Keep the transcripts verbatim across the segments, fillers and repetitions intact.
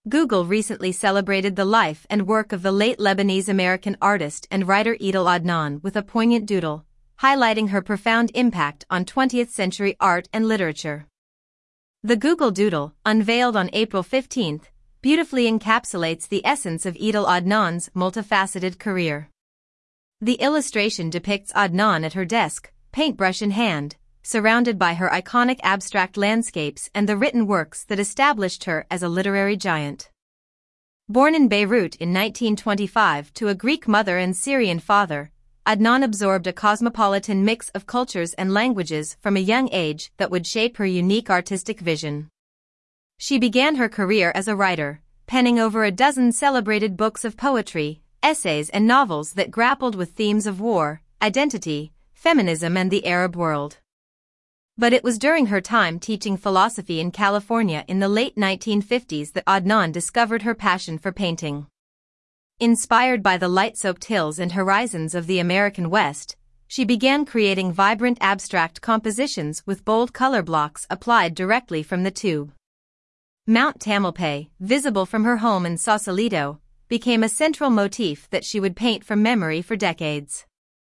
Google recently celebrated the life and work of the late Lebanese-American artist and writer Idil Adnan with a poignant doodle, highlighting her profound impact on twentieth century art and literature. The Google Doodle, unveiled on April fifteenth, beautifully encapsulates the essence of Idil Adnan's multifaceted career. The illustration depicts Adnan at her desk, paintbrush in hand, surrounded by her iconic abstract landscapes and the written works that established her as a literary giant. Born in Beirut in nineteen twenty-five to a Greek mother and Syrian father, Adnan absorbed a cosmopolitan mix of cultures and languages from a young age that would shape her unique artistic vision. She began her career as a writer, penning over a dozen celebrated books of poetry, essays and novels that grappled with themes of war, identity, feminism and the Arab world. But it was during her time teaching philosophy in California in the late nineteen fifties that Adnan discovered her passion for painting. Inspired by the light-soaked hills and horizons of the American West, she began creating vibrant abstract compositions with bold color blocks applied directly from the tube. Mount Tamalpais, visible from her home in Sausalito, became a central motif that she would paint from memory for decades.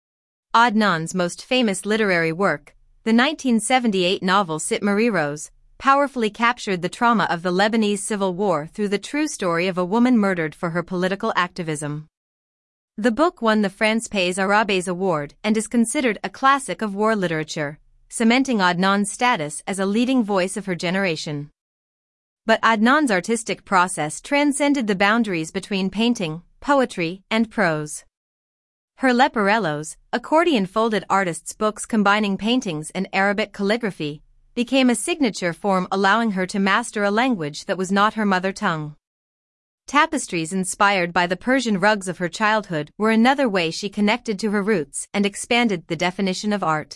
Adnan's most famous literary work, the nineteen seventy-eight novel Sit Marie Rose, powerfully captured the trauma of the Lebanese Civil War through the true story of a woman murdered for her political activism. The book won the France Pays Arabes Award and is considered a classic of war literature, cementing Adnan's status as a leading voice of her generation. But Adnan's artistic process transcended the boundaries between painting, poetry, and prose. Her Leporellos, accordion-folded artists' books combining paintings and Arabic calligraphy, became a signature form allowing her to master a language that was not her mother tongue. Tapestries inspired by the Persian rugs of her childhood were another way she connected to her roots and expanded the definition of art.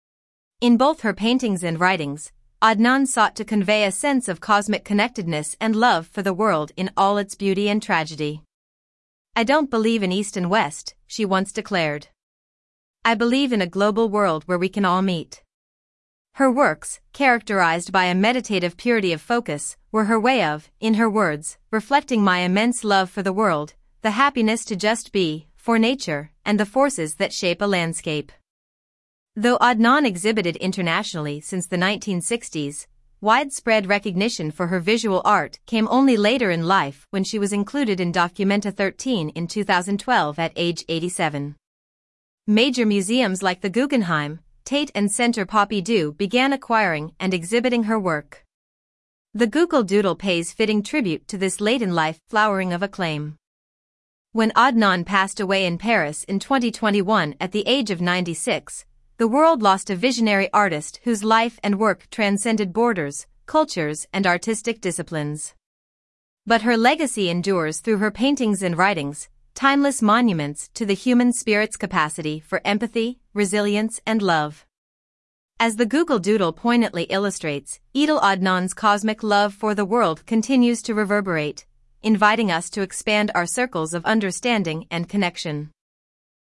In both her paintings and writings, Adnan sought to convey a sense of cosmic connectedness and love for the world in all its beauty and tragedy. "I don't believe in East and West," she once declared. "I believe in a global world where we can all meet." Her works, characterized by a meditative purity of focus, were her way of, in her words, reflecting my immense love for the world, the happiness to just be, for nature, and the forces that shape a landscape. Though Adnan exhibited internationally since the nineteen sixties, widespread recognition for her visual art came only later in life when she was included in Documenta thirteen in two thousand twelve at age eighty-seven. Major museums like the Guggenheim, Tate and Centre Pompidou began acquiring and exhibiting her work. The Google Doodle pays fitting tribute to this late-in-life flowering of acclaim. When Adnan passed away in Paris in twenty twenty-one at the age of ninety-six, the world lost a visionary artist whose life and work transcended borders, cultures, and artistic disciplines. But her legacy endures through her paintings and writings, timeless monuments to the human spirit's capacity for empathy, resilience, and love. As the Google Doodle poignantly illustrates, Idil Adnan's cosmic love for the world continues to reverberate, inviting us to expand our circles of understanding and connection.